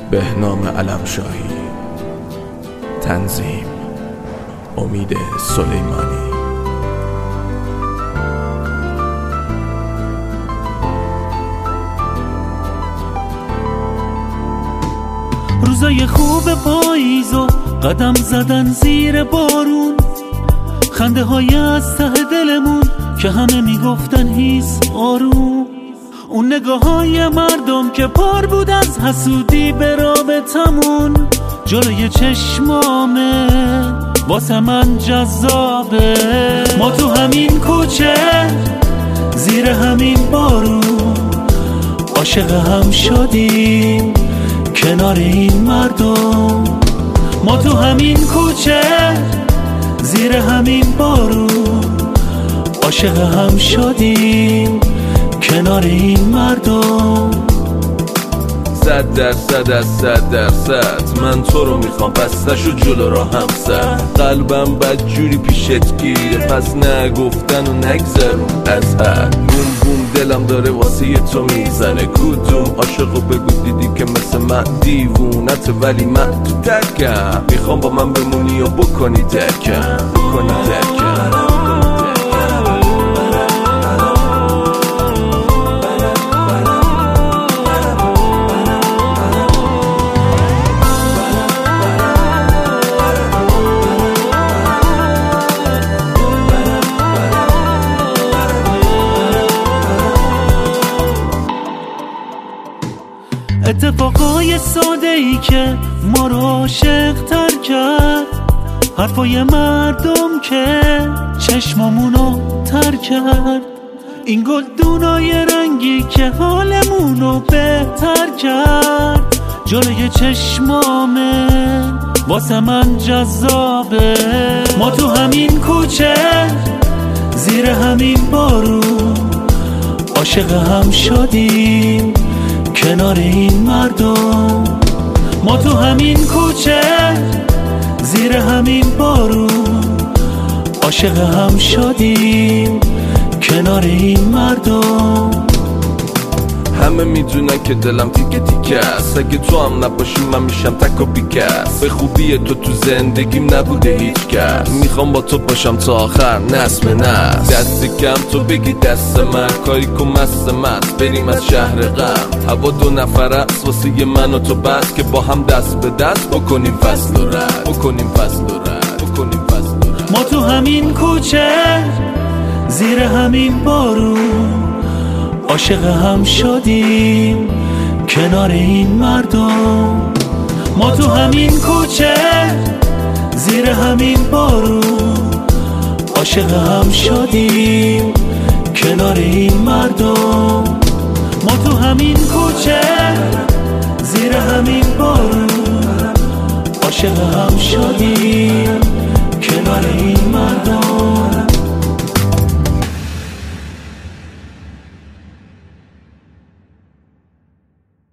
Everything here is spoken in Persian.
بهنام علمشاهی. تنظیم امید سلیمانی. روزای خوب پاییز و قدم زدن زیر بارون، خنده های از ته دلمون که همه میگفتن هیس آروم، اون نگاه های مردم که پر بود از حسودی به رابطمون، جلوی چشمامه واسه من جذابه. ما تو همین کوچه زیر همین بارون عاشق هم شدیم کنار این مردم. ما تو همین کوچه زیر همین بارون عاشق هم شدیم کنار این مردم. 100% از 100% من تو رو میخوام، پس نشو جلو را همسر. قلبم بدجوری پیشت گیره، پس نگفتن و نگذرون از حد. بوم بوم دلم داره واسه تو میزنه، کدوم عاشقو بگو دیدی که مثل من دیوونت، ولی من تو ترکم. میخوام با من بمونی و بکنی ترکم. اتفاقای ساده ای که ما رو عاشق تر کرد، حرفای مردم که چشمامونو تر کرد، این گلدونای رنگی که حالمونو بهتر کرد، جلوی چشمامه واسه من جذابه. ما تو همین کوچه زیر همین بارون عاشق هم شدیم کنار این مردم. ما تو همین کوچه زیر همین بارون عاشق هم شدیم کنار این مردم. همه میدونن که دلم تیکه تیکه است، اگه تو هم نباشی من میشم تک و بیکس. به خوبی تو زندگیم نبوده هیچ کس، میخوام با تو باشم تا آخر نسل به نسل. دستی کم تو بگی دست من، کاری کن مست مست بریم از شهر غم. هوا 2 نفر است واسه من و تو، بس که با هم دست به دست بکنیم فصل و رد. ما تو همین کوچه زیر همین بارون عاشق هم شدیم کنار این مردم. ما تو همین کوچه زیر همین بارون عاشق هم شدیم کنار این مردم. ما تو همین کوچه زیر همین بارون عاشق هم شدیم